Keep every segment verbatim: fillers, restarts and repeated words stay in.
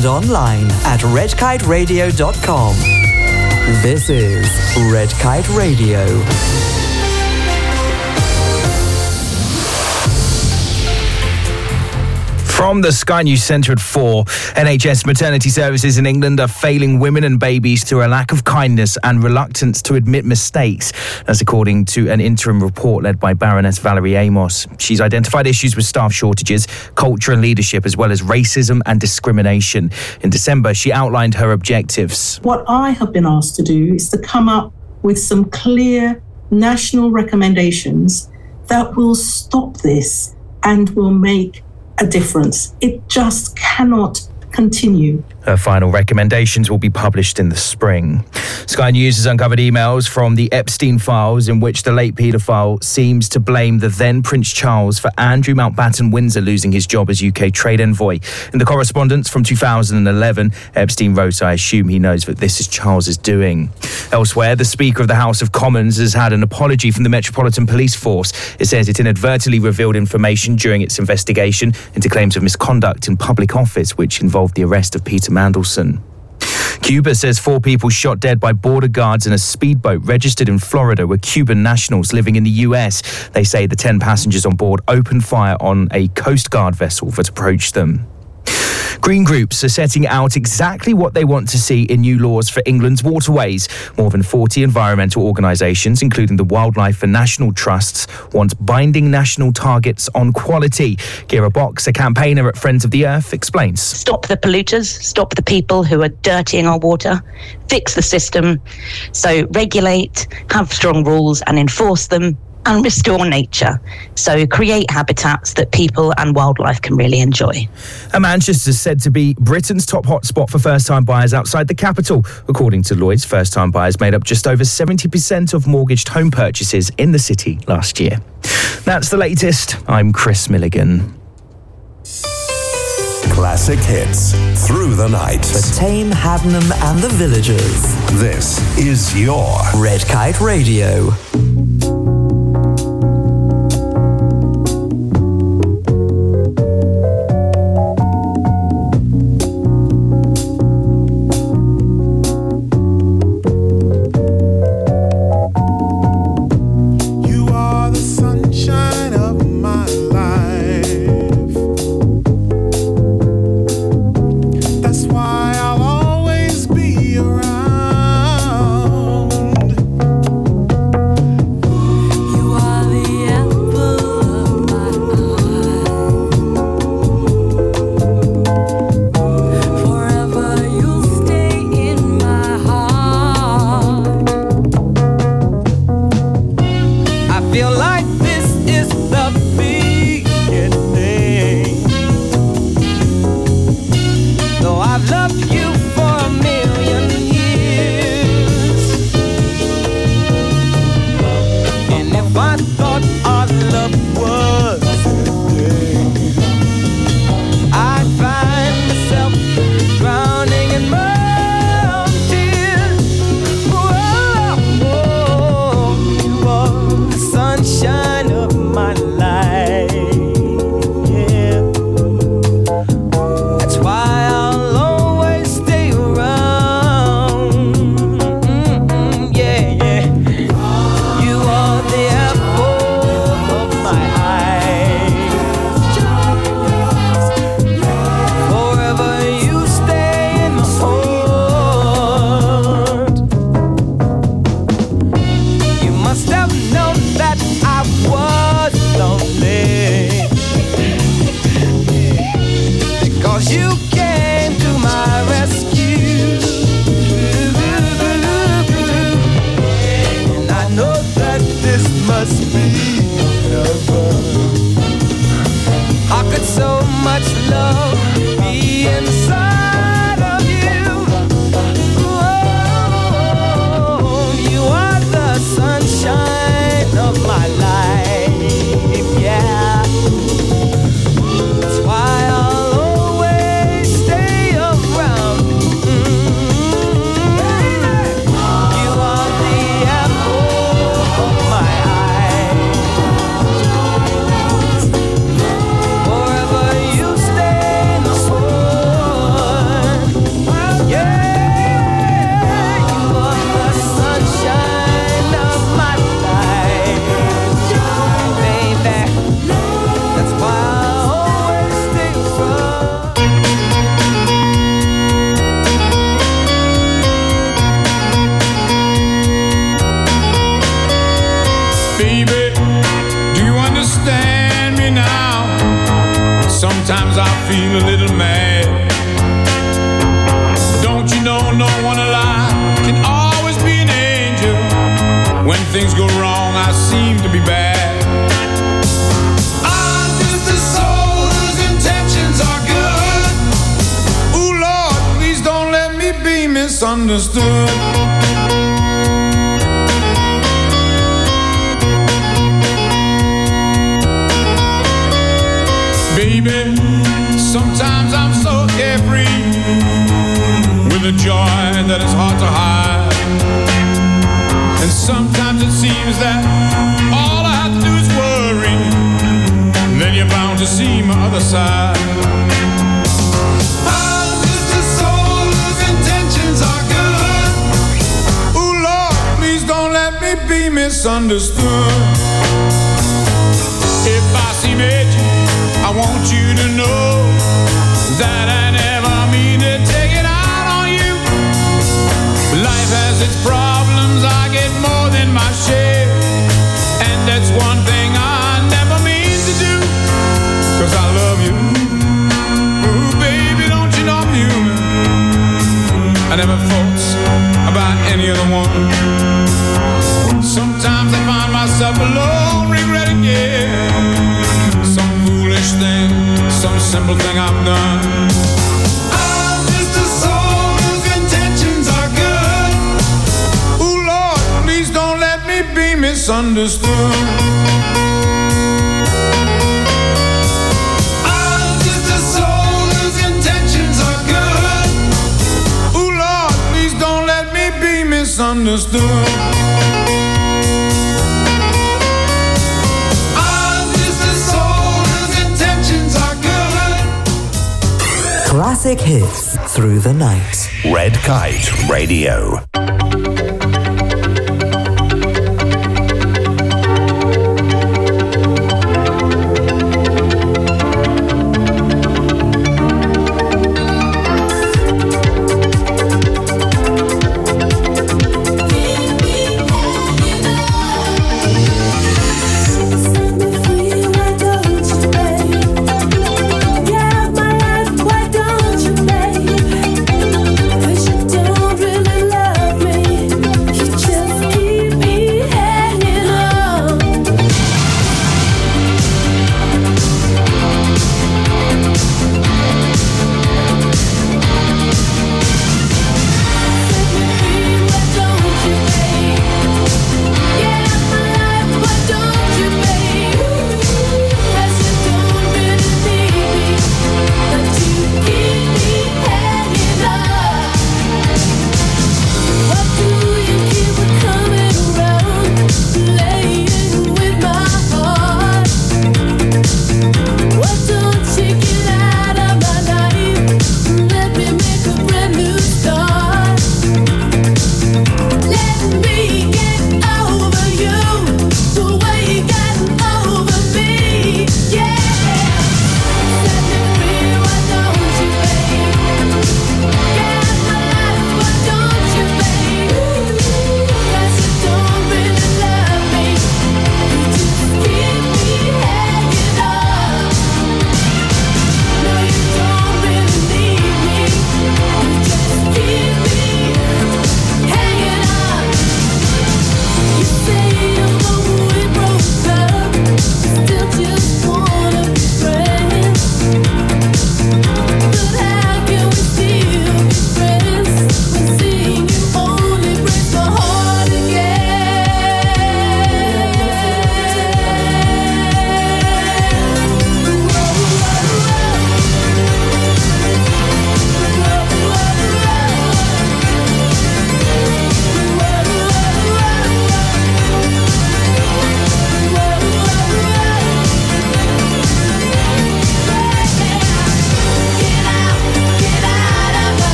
and online at red kite radio dot com. This is Red Kite Radio. From the Sky News Centre at four, N H S maternity services in England are failing women and babies through a lack of kindness and reluctance to admit mistakes. That's according to an interim report led by Baroness Valerie Amos. She's identified issues with staff shortages, culture and leadership, as well as racism and discrimination. In December, she outlined her objectives. What I have been asked to do is to come up with some clear national recommendations that will stop this and will make a difference. It just cannot continue. Her final recommendations will be published in the spring. Sky News has uncovered emails from the Epstein files in which the late paedophile seems to blame the then Prince Charles for Andrew Mountbatten Windsor losing his job as U K trade envoy. In the correspondence from two thousand eleven, Epstein wrote, "I assume he knows that this is Charles's doing." Elsewhere, the Speaker of the House of Commons has had an apology from the Metropolitan Police Force. It says it inadvertently revealed information during its investigation into claims of misconduct in public office, which involved the arrest of Peter Mandelson. Cuba says four people shot dead by border guards in a speedboat registered in Florida were Cuban nationals living in the U S. They say the ten passengers on board opened fire on a Coast Guard vessel that approached them. Green groups are setting out exactly what they want to see in new laws for England's waterways. More than forty environmental organisations, including the Wildlife and National Trusts, want binding national targets on quality. Gira Box, a campaigner at Friends of the Earth, explains. Stop the polluters, stop the people who are dirtying our water, fix the system. So regulate, have strong rules and enforce them, and restore nature. So create habitats that people and wildlife can really enjoy. And Manchester's said to be Britain's top hotspot for first-time buyers outside the capital. According to Lloyds, first-time buyers made up just over seventy percent of mortgaged home purchases in the city last year. That's the latest. I'm Chris Milligan. Classic hits through the night. The Tame, Haddenham and the Villagers. This is your Red Kite Radio. Around feel a little mad. Don't you know no one alive can always be an angel? When things go wrong, I seem to be bad. I'm just a soul whose intentions are good. Ooh, Lord, please don't let me be misunderstood. Baby, sometimes I'm so carefree, with a joy that is hard to hide. And sometimes it seems that all I have to do is worry, then you're bound to see my other side. I'm just a soul whose intentions are good. Ooh, Lord, please don't let me be misunderstood. If I seem edgy, I want you to know that I never mean to take it out on you. Life has its problems, I get more than my share, and that's one thing I never mean to do, 'cause I love you. Ooh, baby, don't you know I'm human? I never thought about any other one. Sometimes I find myself alone, regret again thing, some simple thing I've done. I'm just a soul whose intentions are good. Ooh, Lord, please don't let me be misunderstood. I'm just a soul whose intentions are good. Ooh, Lord, please don't let me be misunderstood. Classic hits through the night. Red Kite Radio. Cause you don't really love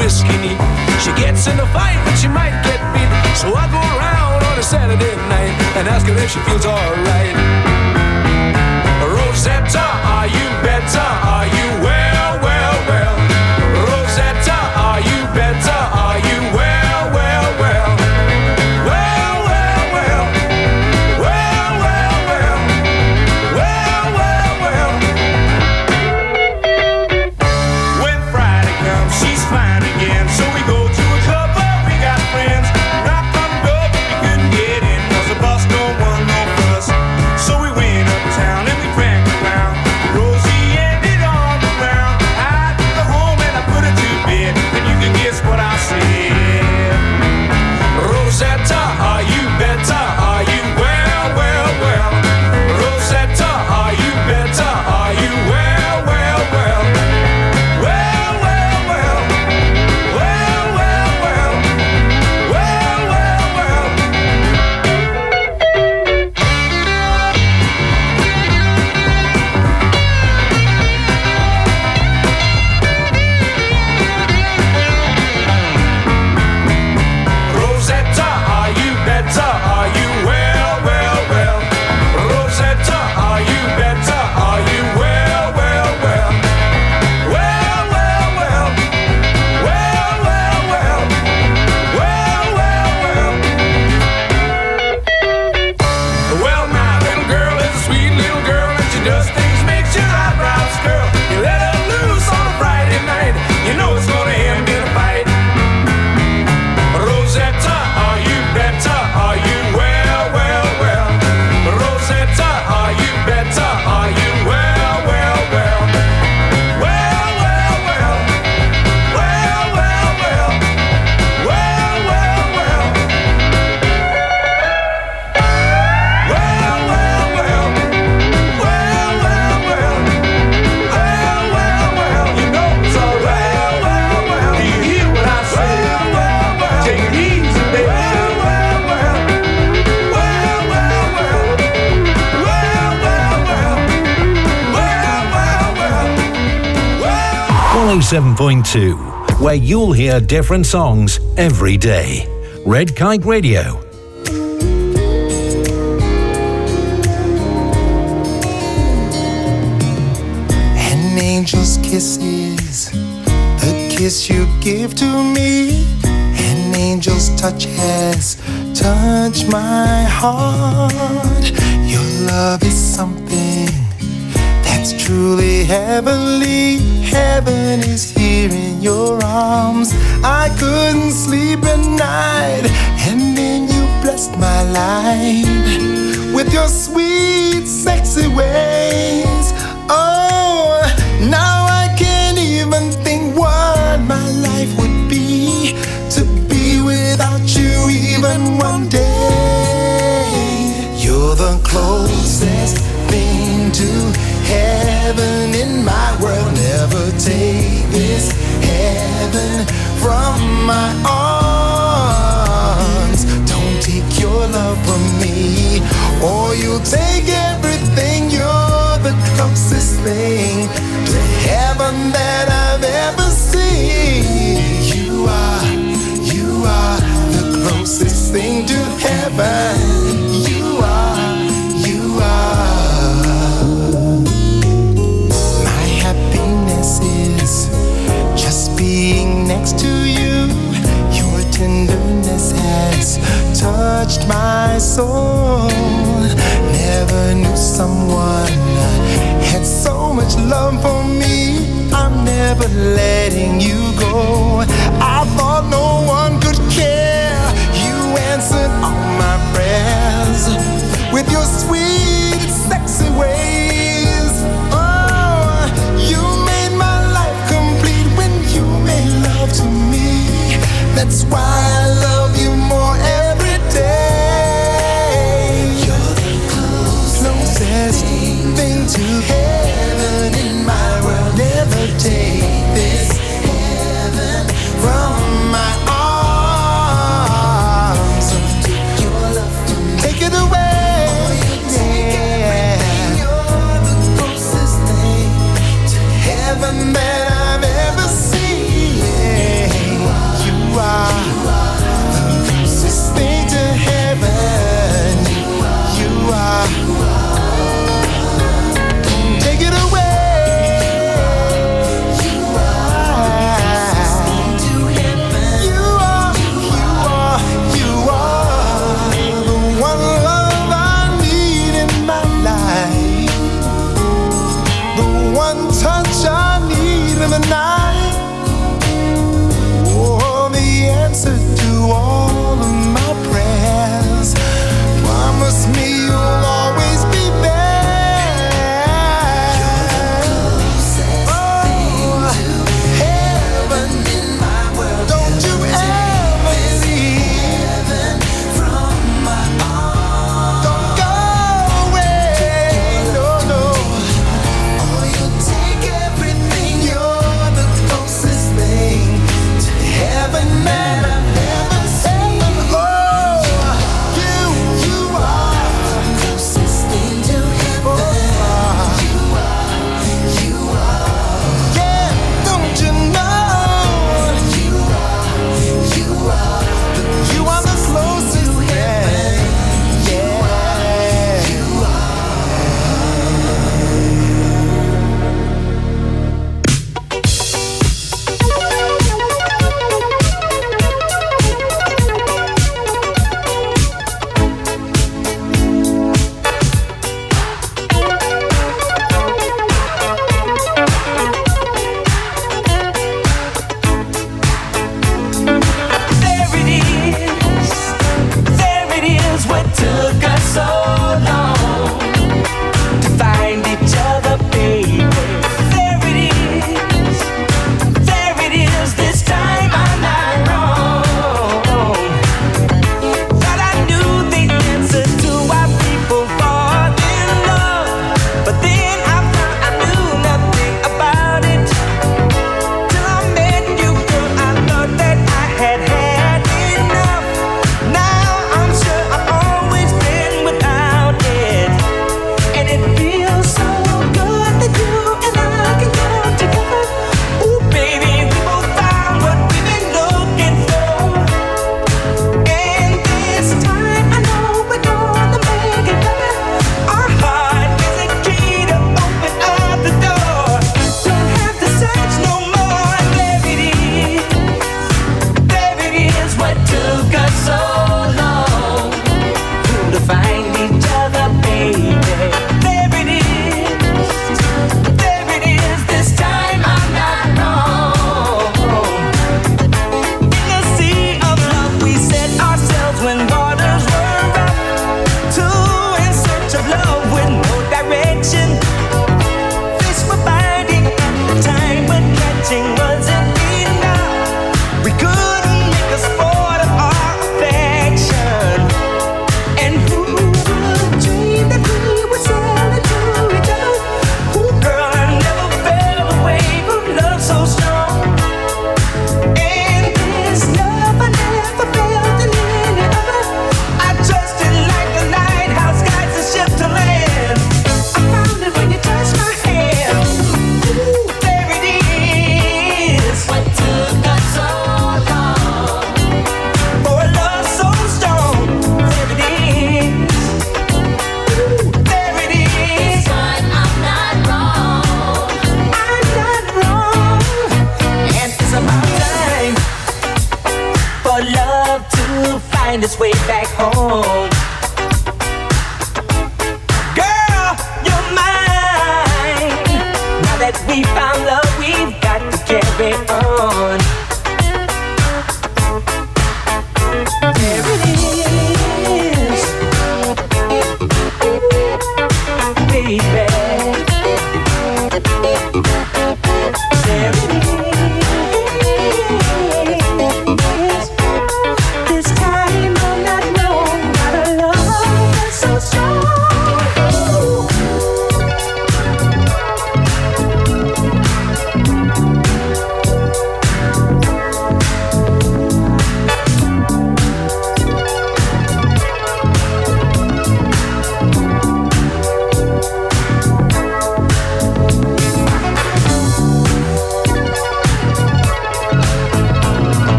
whiskey neat. She gets in a fight, but she might get beat. So I go around on a Saturday night and ask her if she feels alright. Rosetta, are you better? Are you well, well, well? Rosetta, are you better? Are you well, well, well? Well, well, well. Well, well, well. Well, well, well. When Friday comes, she's fine again. So we go to a club, but we got friends. Knock on the door, but we couldn't get in, 'cause the bus don't want no fuss. So we went uptown and we cranked around. Rosie ended on the ground. I took her home and I put her to bed. And you can guess what I said. Rosetta, are you better? Are you well, well, well? Rosetta, are you better? Are you well, well, well? Well, well, well. Well, well, well. Well, well, well. Rosetta, are you better? Are you well, well, well? Rosetta, are you better? Are you well, well, well? Well, well, well. Well, well, well. Well, well, well. Well, my little girl is a sweet little girl, and she does things makes your eyebrows curl. You let her loose on a Friday night, you know it's gonna end in a fight. Rosetta, are you better? Are you well, well, well? Rosetta, are you better? Are you well, well, well? Well, well, well. Well, well, well. Well, well, well. Well, well, well. Well, well, well. Well, well, well. You know it's all right. Well, well, well. Do you hear what I say? Well, well, well. Take it easy, baby. Well, well, well. Well, well, well. Well, well, well. Well, well, well. Well. one oh seven point two, where you'll hear different songs every day. Red Kite Radio. An angel's kisses, the kiss you give to me. An angel's touch has touched my heart. Your love is something that's truly heavenly. Heaven is here in your arms. I couldn't sleep at night, and then you blessed my life with your sweet, sexy ways. Oh, now I can't even think what my life would be to be without you even one day. You're the closest thing to heaven in my world. Never take this heaven from my arms. Don't take your love from me, or you'll take everything. You're the closest thing to heaven that I've ever seen. You are, you are the closest thing to heaven. You are, you are. My happiness is just being next to you. Your tenderness has touched my soul. Never knew someone had so much love for me. I'm never letting you go. I thought no one could care. You answered all my prayers.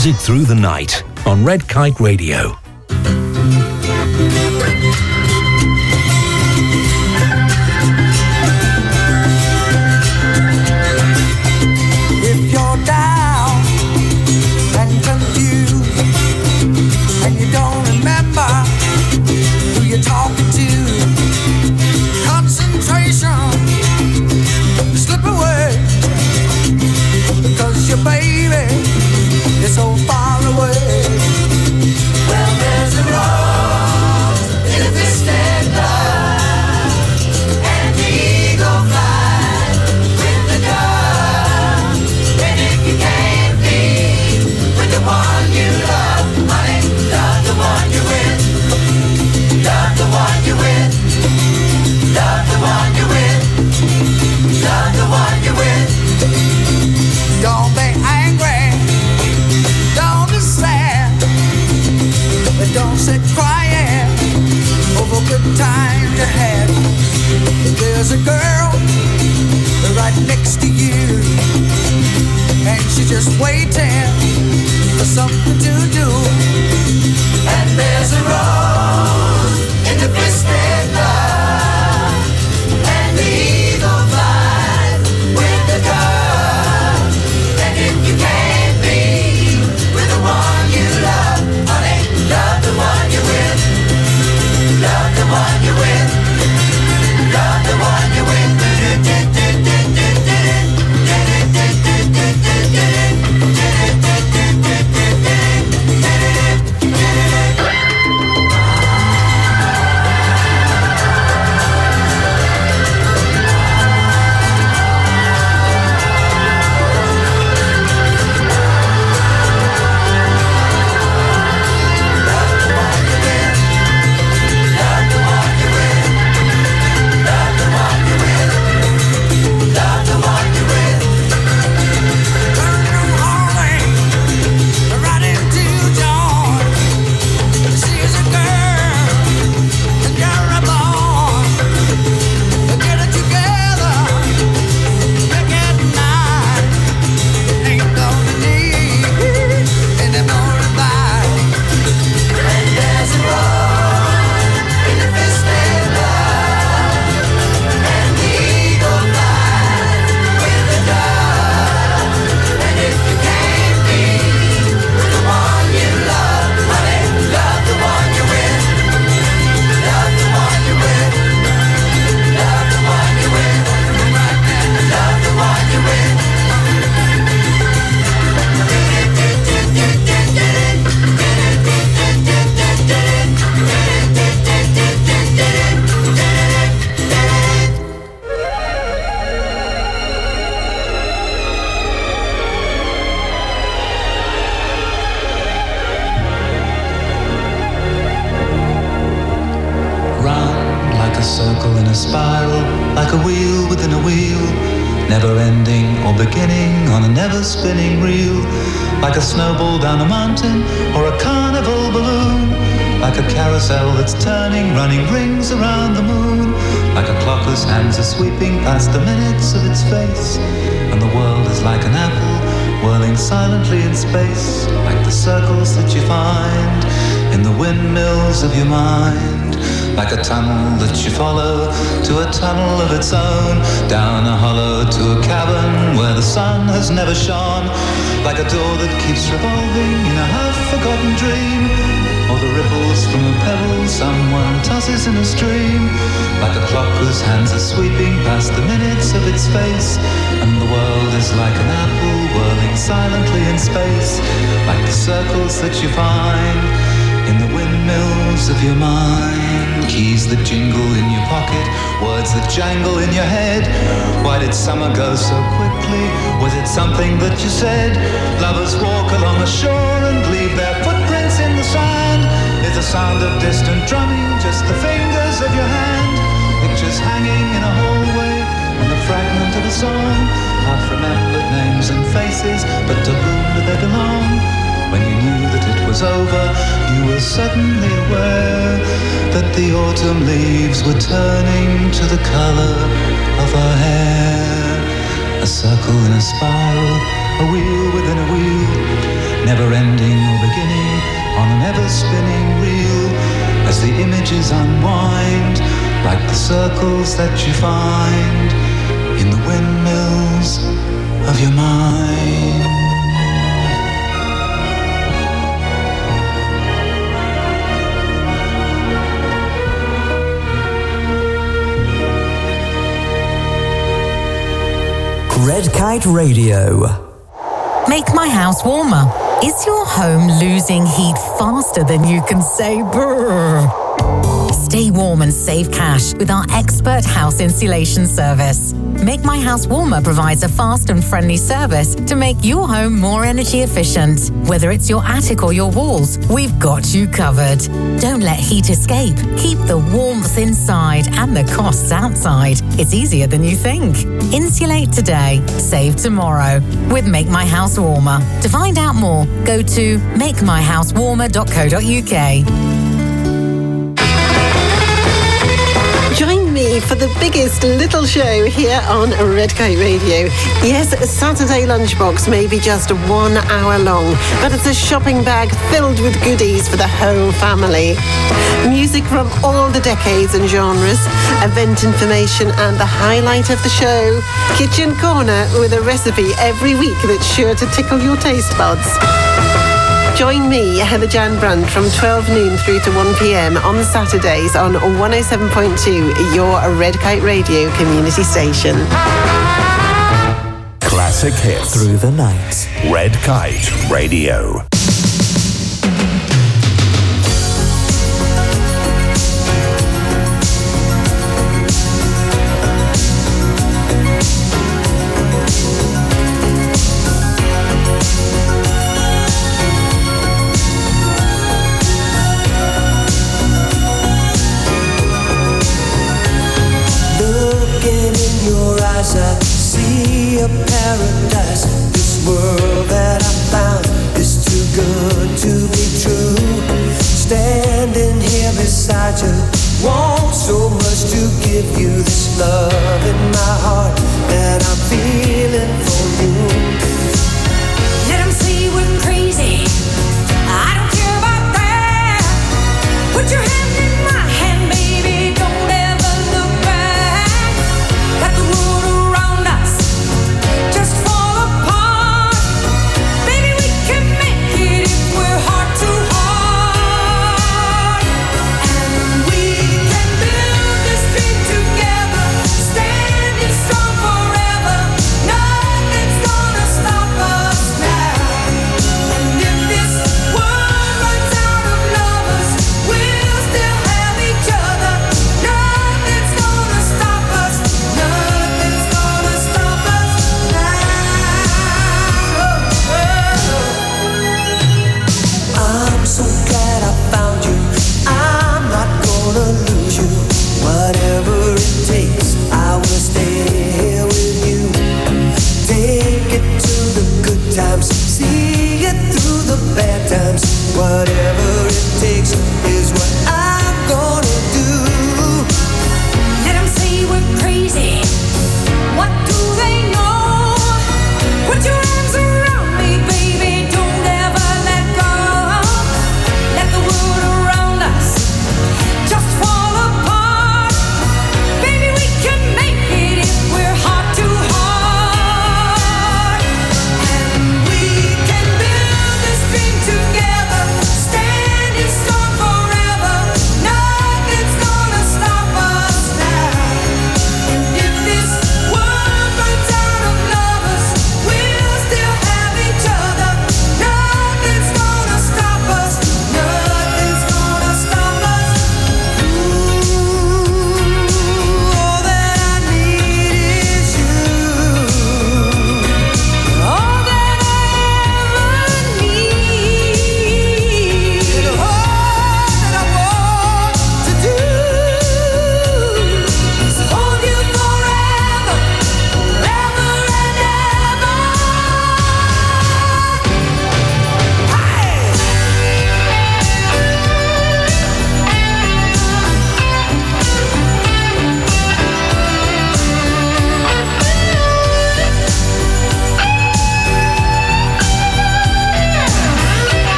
Music through the night on Red Kite Radio. If you're down and confused and you don't remember who you're talking to, concentration slip away because your baby is so far away. Well, there's a rose in a twisted love, and the eagle flies with the dove. And if you can't be with the one you love, honey, love the one you're with. Love the one you're with. Love the one you're with. Love the one you're with. Don't be angry. Don't be sad. But don't sit crying over good times you had. There's a girl right next to you, and she's just waiting for something to do. And there's a rose in the twisted love, and the eagle flies with the dove. And if you can't be with the one you love, honey, love the one you're with. Love the one you're with. Love the one you're with. That's turning, running rings around the moon, like a clock whose hands are sweeping past the minutes of its face. And the world is like an apple whirling silently in space, like the circles that you find in the windmills of your mind. Like a tunnel that you follow to a tunnel of its own, down a hollow to a cavern where the sun has never shone. Like a door that keeps revolving in a half-forgotten dream, or the ripples from a pebble someone tosses in a stream. Like a clock whose hands are sweeping past the minutes of its face. And the world is like an apple whirling silently in space, like the circles that you find in the windmills of your mind. Keys that jingle in your pocket, words that jangle in your head. Why did summer go so quickly? Was it something that you said? Lovers walk along the shore and leave their footprints in the sand. Is the sound of distant drumming just the fingers of your hand? Pictures hanging in a hallway and the fragment of a song. Half remembered names and faces, but to whom do they belong? When you knew that it was over, you were suddenly aware that the autumn leaves were turning to the color of her hair. A circle in a spiral, a wheel within a wheel, never ending or beginning on an ever-spinning reel, as the images unwind like the circles that you find in the windmills of your mind. Red Kite Radio. Make my house warmer. Is your home losing heat faster than you can say brrr? Stay warm and save cash with our expert house insulation service. Make My House Warmer provides a fast and friendly service to make your home more energy efficient. Whether it's your attic or your walls, we've got you covered. Don't let heat escape. Keep the warmth inside and the costs outside. It's easier than you think. Insulate today, save tomorrow with Make My House Warmer. To find out more, go to make my house warmer dot co dot uk. Join me for the biggest little show here on Red Kite Radio. Yes, Saturday Lunchbox may be just one hour long, but it's a shopping bag filled with goodies for the whole family. Music from all the decades and genres, event information and the highlight of the show. Kitchen Corner with a recipe every week that's sure to tickle your taste buds. Join me, Heather Jan Brandt, from twelve noon through to one p.m. on Saturdays on one oh seven point two, your Red Kite Radio community station. Classic hits Through the night. Red Kite Radio. I see a paradise. This world that I found is too good to be true. Standing here beside you, want so much to give you this love in my heart that I'm feeling for you. Let 'em see we're crazy. I don't care about that. Put your hand in my hand, baby. Don't ever look back. Got the world around us, just fall apart. Baby, we can make it if we're heart to heart. And we can build this dream together, standing strong forever. Nothing's gonna stop us now. And if this world runs out of lovers, we'll still have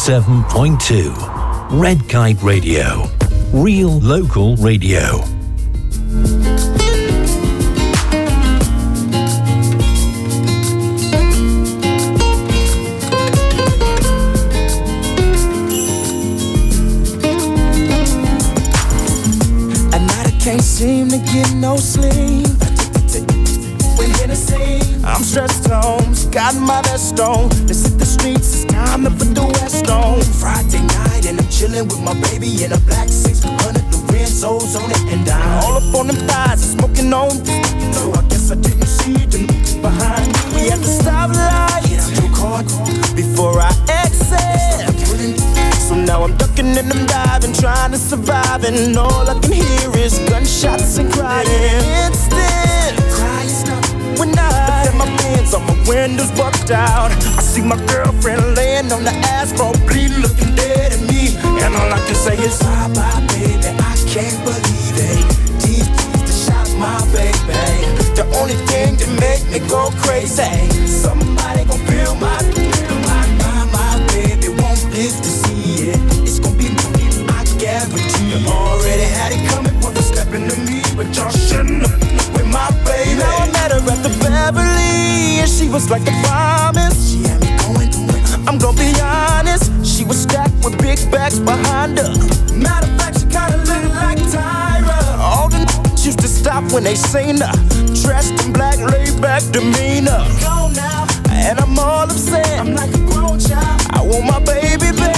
seven point two. Red Kite Radio. Real local radio. Can't seem to get no sleep. When Hennessy, I'm stressed home, got my vest on. Let's hit the streets, it's time to put the West on. Friday night and I'm chilling with my baby in a black six hundred Lorenzo's on it and I'm all up on them thighs and smoking on. So I guess I didn't see them behind me. We had to stop light, get out your car before I exit. So now I'm ducking and I'm diving, trying to survive, and all I can hear is gunshots and crying. Instant crying stop when I let my hands on my windows bucked out. I see my girlfriend laying on the asphalt, bleeding, looking dead at me, and all I can say is bye bye, baby. I can't believe it. These people shot my baby. The only thing that make me go crazy. Somebody gon' feel my, feel my, my, my baby won't live to see it. It's gon' be me, I guarantee. You already had it coming, was a step into me, but y'all shouldn't have with my baby. Now I met her at the Beverly, and she was like the promise. She had me going through it. I'm gonna be honest, she was stacked with big bags behind her. Matter of fact, she kinda looked like Tyra. All the n****s used to stop when they seen her, dressed in black, laid back demeanor. Go now, and I'm all upset. I'm like a grown child. I want my baby back.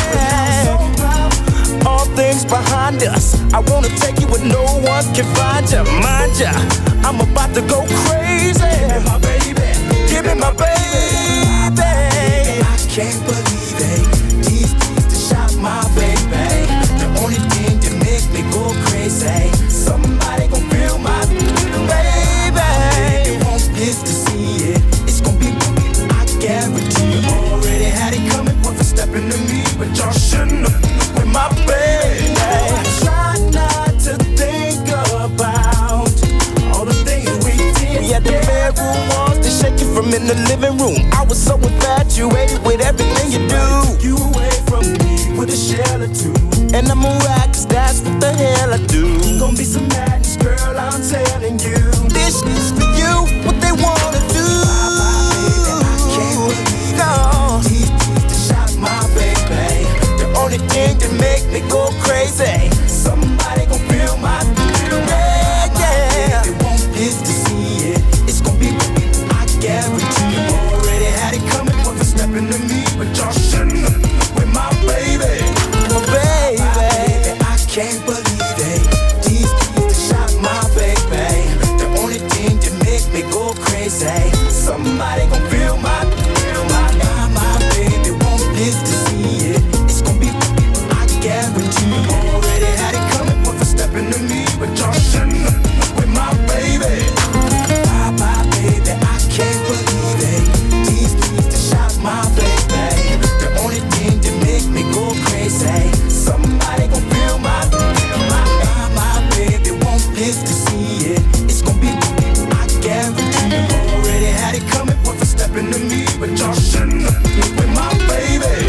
All things behind us, I wanna take you where no one can find you. Mind ya, I'm about to go crazy. Give me my baby, give me my baby. I can't believe it. These things that shot my baby. The only thing that make me go crazy. Somebody gon' feel my baby. They won't live to see it. It's gon' be me, I guarantee. You already had it coming, was a step into me, but y'all shouldn't have with my baby. I try not to think about all the things we did. We had the bedroom walls to shake you from in the living room. I was so infatuated with everything you do. You away from me with a shell or two, and I'm a rock, cause that's what the hell I do. Gonna be some madness, girl, I'm telling you. This is for you, what they wanna do. I can't believe no. These things that shot my baby. The only thing that make me go crazy. Somebody gon' feel my yeah, yeah. They won't live to see it. It's gon' be me, I guarantee. You already had it coming, was a step into me, but y'all shouldn't have with my baby. My baby, I can't believe it. These things that shot my baby. The only thing that make me go crazy. Somebody gon' feel my, feel my, my, my baby won't live to see it. It's gon' be me, I guarantee. You already had it coming, was a step into me, but y'all shouldn't have with my baby. Bye bye, baby, I can't believe it. These things that shot my baby. The only thing that make me go crazy. Somebody gon' feel my, feel my, my, my baby won't live to see it. It's gon' be me, I guarantee. You already had it coming, was a step into me, but y'all shouldn't have with my baby.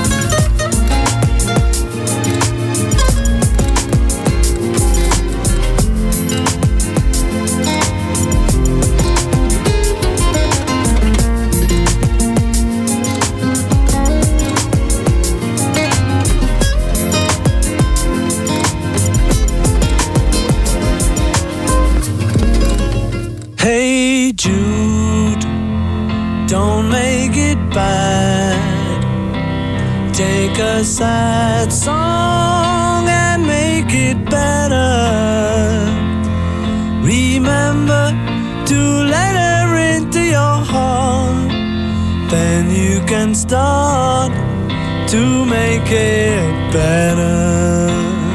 Hey Jude, don't make it bad. Take a sad song and make it better. Remember to let her into your heart. Then you can start to make it better.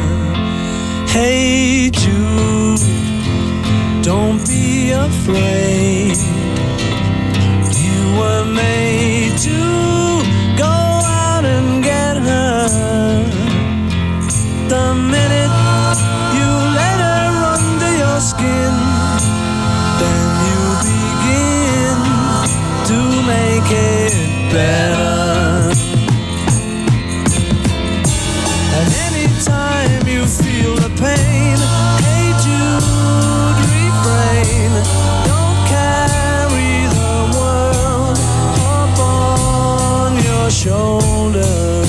Hey Jude, don't be afraid. You were made to go out and get her. The minute you let her under your skin, then you begin to make it better. shoulder.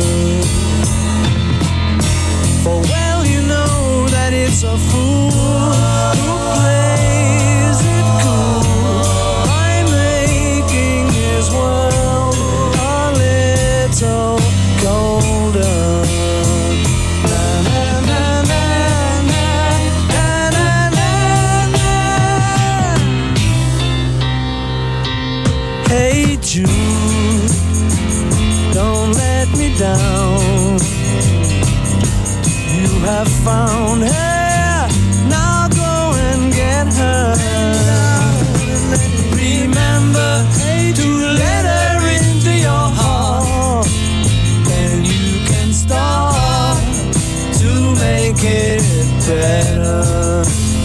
For well you know that it's a fool who plays it cool by making his world a little colder. Hey Jude, don't let me down. You have found her, now go and get her. Remember to let her into your heart, then you can start to make it better.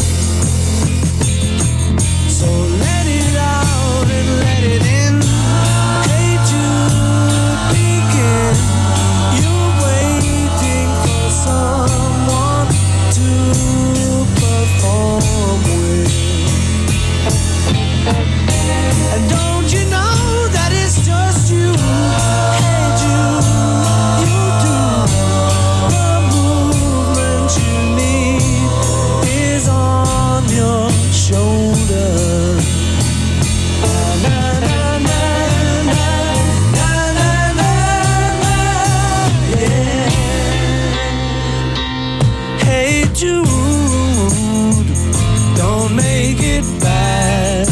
So let it out and let it in. Hey Jude, begin. You're waiting for someone to perform with. And don't you know that it's just you? Hey Jude, you do. The movement you need is on your shoulder. Hey Jude, don't make it bad.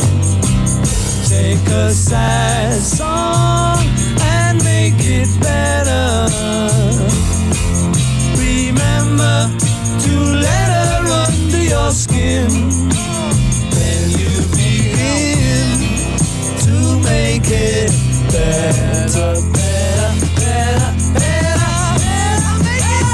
Take a sad song and make it better. Remember to let her under your skin. Then you begin to make it better, better, better, better, better, make it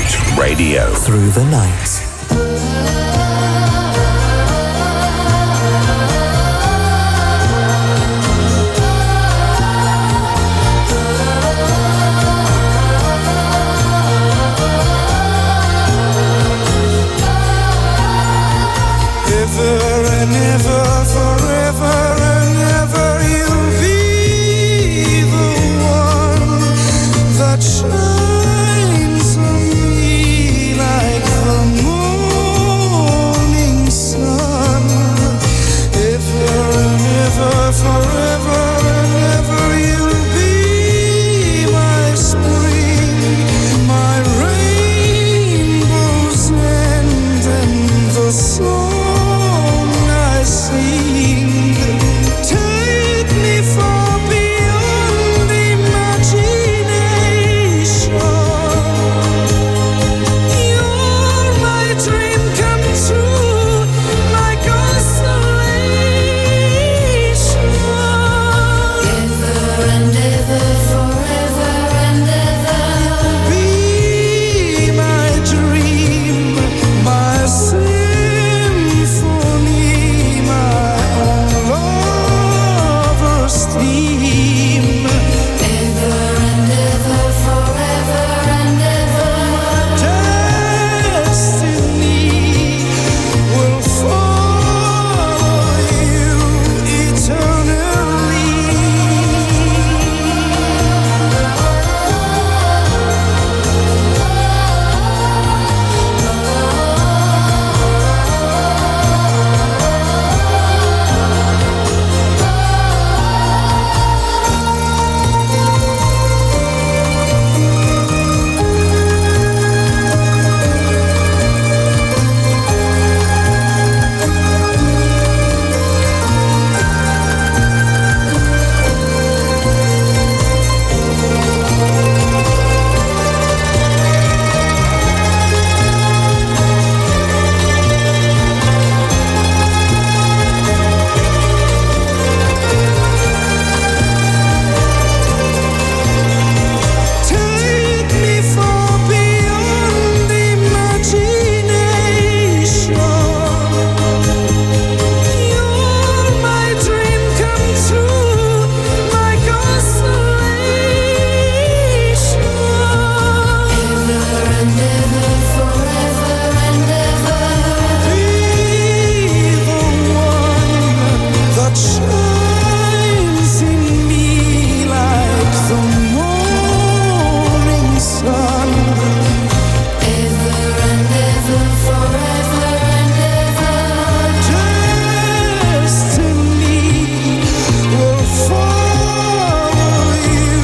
Kite Radio. Through the night. Ever and ever, forever and ever, you'll be the one that shines on me like the morning sun. Ever and ever, forever and ever, you'll be my spring, my rainbow's end and the sun. Take me far beyond imagination. You're my dream come true, my consolation. Ever and ever, forever and ever, be my dream, my symphony, my lover's theme. Ever and ever, forever and ever, destiny will follow you eternally. Take me far beyond imagination. You're my dream come true, my consolation. Ever and ever, forever and ever, be the one that shines in me like the morning sun. Ever and ever, forever and ever, destiny will follow you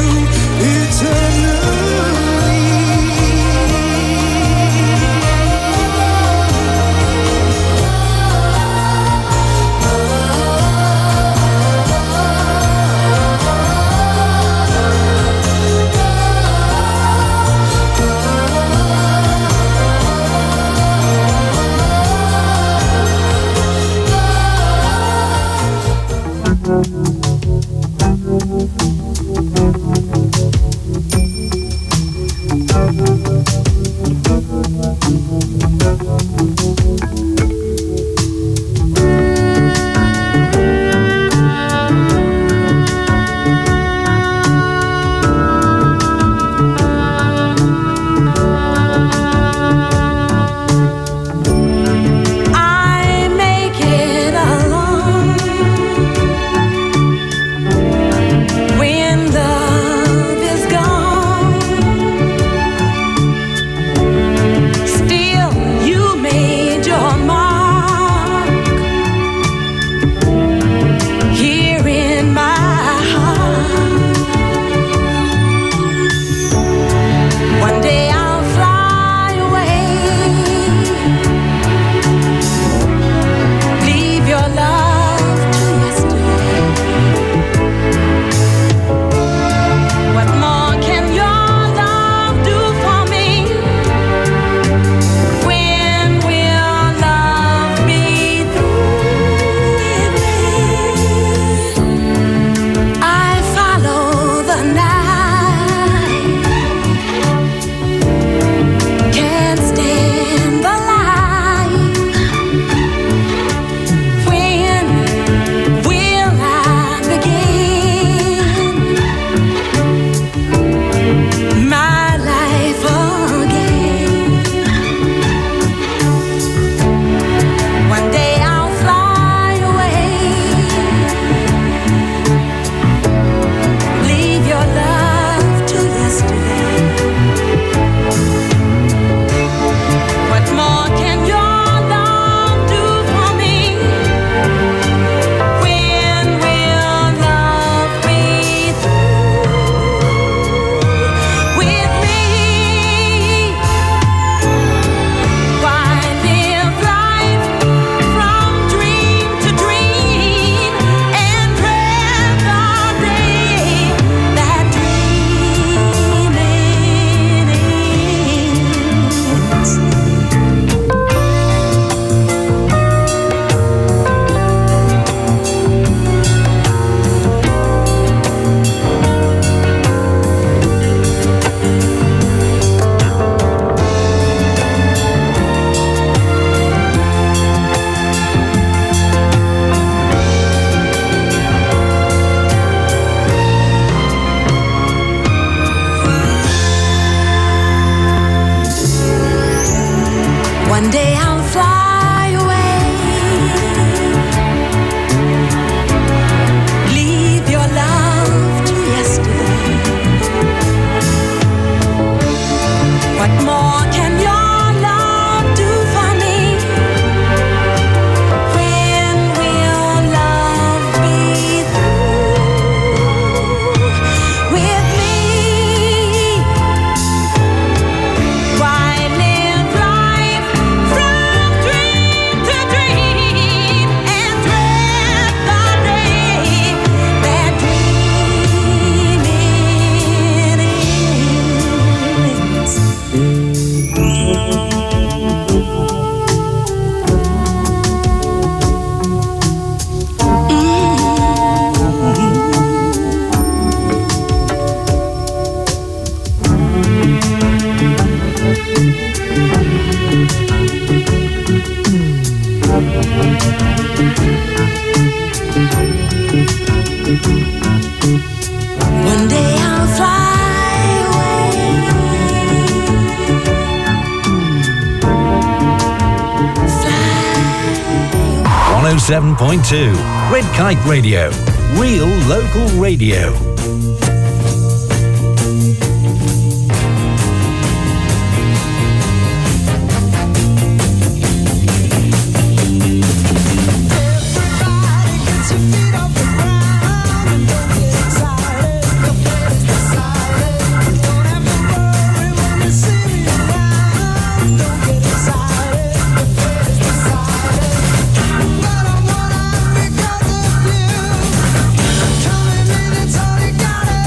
I make it alone when love is gone. Still, you made your mark. day I'll fly away. Leave your love to yesterday. What more can your love do for me? When will love be through with me? Why live life from dream to dream and dread the day that dreaming ends? One day I'll fly away. one oh seven point two Red Kite Radio. Real local radio. Coming in, it's all you gotta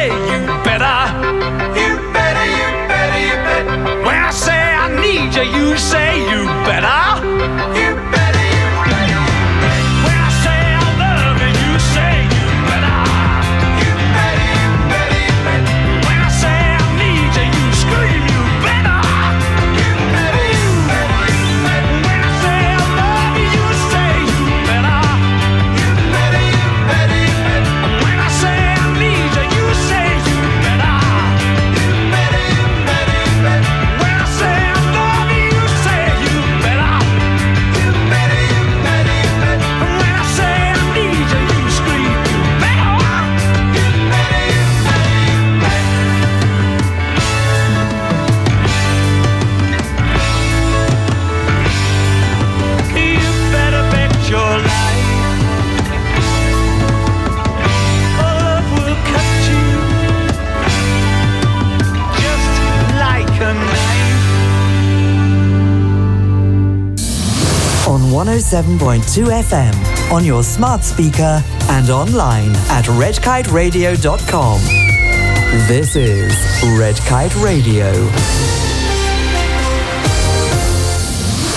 say you better. You better, you better, you better. When I say I need you, you say you better. You better, you better. When I say I love you, you say you better. You better, you better, you better. When I say I need you, you scream you better. You better, you better, you better. When I say I love you, you say you better. You better, you better, you better. When I say I need you, you say you better. You better, you better, you better. When I say I love you, you say you better. You better, you better, you better. When I say I need you, you scream you better. You better, you better, you better. You better bet your life. Love will cut you just like a knife. On one oh seven point two F M, on your smart speaker, and online at red kite radio dot com. This is Red Kite Radio.